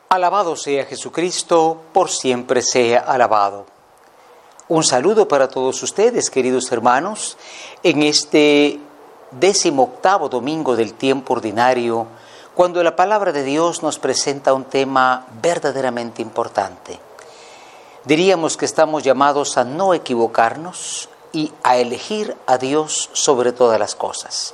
Alabado sea Jesucristo, por siempre sea alabado. Un saludo para todos ustedes, queridos hermanos, en este 18º domingo del tiempo ordinario, cuando la palabra de Dios nos presenta un tema verdaderamente importante. Diríamos que estamos llamados a no equivocarnos y a elegir a Dios sobre todas las cosas.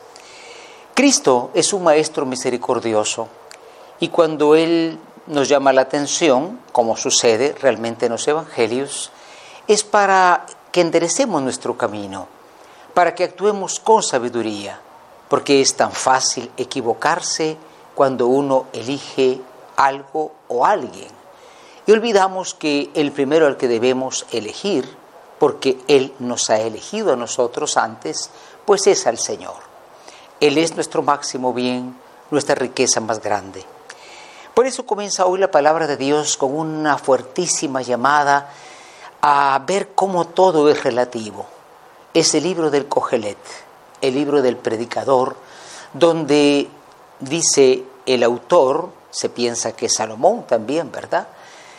Cristo es un Maestro misericordioso y cuando Él nos llama la atención, como sucede realmente en los Evangelios, es para que enderecemos nuestro camino, para que actuemos con sabiduría, porque es tan fácil equivocarse cuando uno elige algo o alguien. Y olvidamos que el primero al que debemos elegir, porque Él nos ha elegido a nosotros antes, pues es al Señor. Él es nuestro máximo bien, nuestra riqueza más grande. Por eso comienza hoy la palabra de Dios con una fuertísima llamada a ver cómo todo es relativo. Es el libro del Cogelet, el libro del predicador, donde dice el autor, se piensa que es Salomón también, ¿verdad?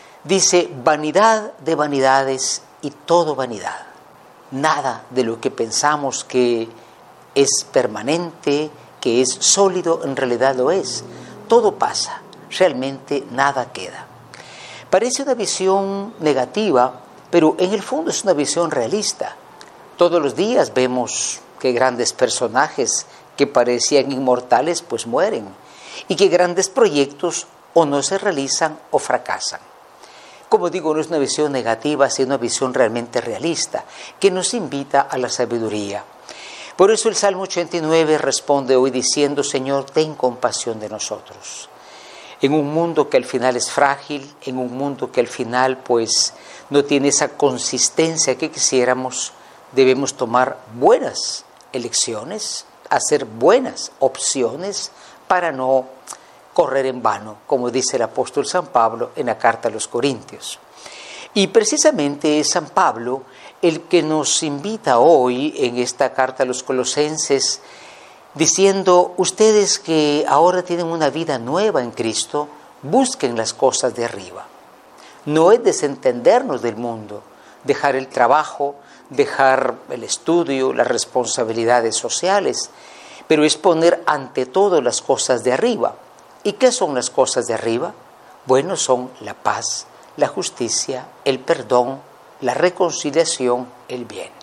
Dice, vanidad de vanidades y todo vanidad. Nada de lo que pensamos que es permanente, que es sólido, en realidad lo es. Todo pasa. Realmente nada queda. Parece una visión negativa, pero en el fondo es una visión realista. Todos los días vemos que grandes personajes que parecían inmortales pues mueren y que grandes proyectos o no se realizan o fracasan. Como digo, no es una visión negativa, sino una visión realmente realista que nos invita a la sabiduría. Por eso el Salmo 89 responde hoy diciendo: Señor, ten compasión de nosotros. En un mundo que al final es frágil, en un mundo que al final pues no tiene esa consistencia que quisiéramos, debemos tomar buenas elecciones, hacer buenas opciones para no correr en vano, como dice el apóstol San Pablo en la carta a los Corintios. Y precisamente es San Pablo el que nos invita hoy en esta carta a los Colosenses, diciendo, ustedes que ahora tienen una vida nueva en Cristo, busquen las cosas de arriba. No es desentendernos del mundo, dejar el trabajo, dejar el estudio, las responsabilidades sociales, pero es poner ante todo las cosas de arriba. ¿Y qué son las cosas de arriba? Bueno, son la paz, la justicia, el perdón, la reconciliación, el bien.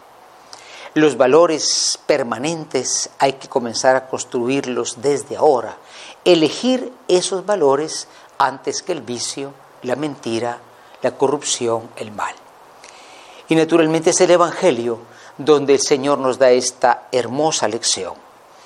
Los valores permanentes hay que comenzar a construirlos desde ahora. Elegir esos valores antes que el vicio, la mentira, la corrupción, el mal. Y naturalmente es el Evangelio donde el Señor nos da esta hermosa lección.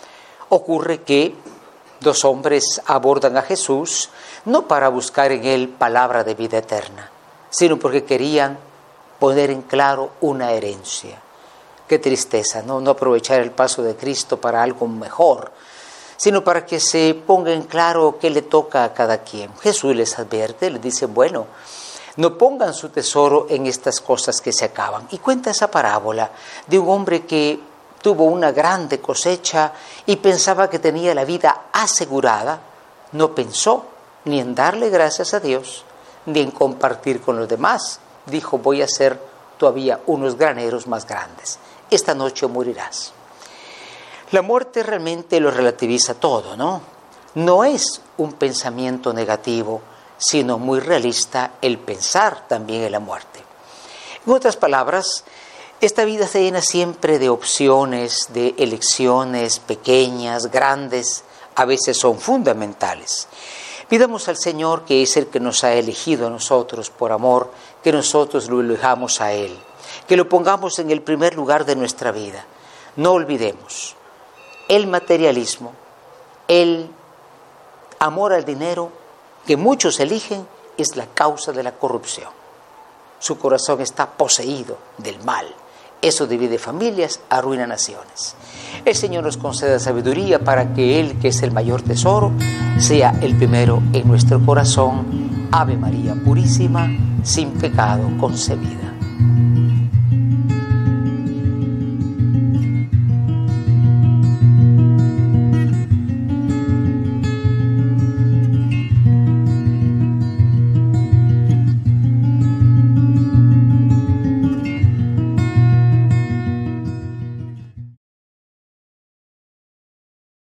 Ocurre que dos hombres abordan a Jesús no para buscar en Él palabra de vida eterna, sino porque querían poner en claro una herencia. Qué tristeza, ¿no? No aprovechar el paso de Cristo para algo mejor, sino para que se ponga en claro qué le toca a cada quien. Jesús les advierte, les dice, bueno, no pongan su tesoro en estas cosas que se acaban. Y cuenta esa parábola de un hombre que tuvo una grande cosecha y pensaba que tenía la vida asegurada. No pensó ni en darle gracias a Dios, ni en compartir con los demás. Dijo, voy a hacer todavía unos graneros más grandes. Esta noche morirás. La muerte realmente lo relativiza todo, ¿no? No es un pensamiento negativo, sino muy realista el pensar también en la muerte. En otras palabras, esta vida se llena siempre de opciones, de elecciones pequeñas, grandes, a veces son fundamentales. Pidamos al Señor, que es el que nos ha elegido a nosotros por amor, que nosotros lo elijamos a Él, que lo pongamos en el primer lugar de nuestra vida. No olvidemos, el materialismo, el amor al dinero que muchos eligen es la causa de la corrupción. Su corazón está poseído del mal. Eso divide familias, arruina naciones. El Señor nos conceda sabiduría para que Él, que es el mayor tesoro, sea el primero en nuestro corazón. Ave María Purísima, sin pecado concebida.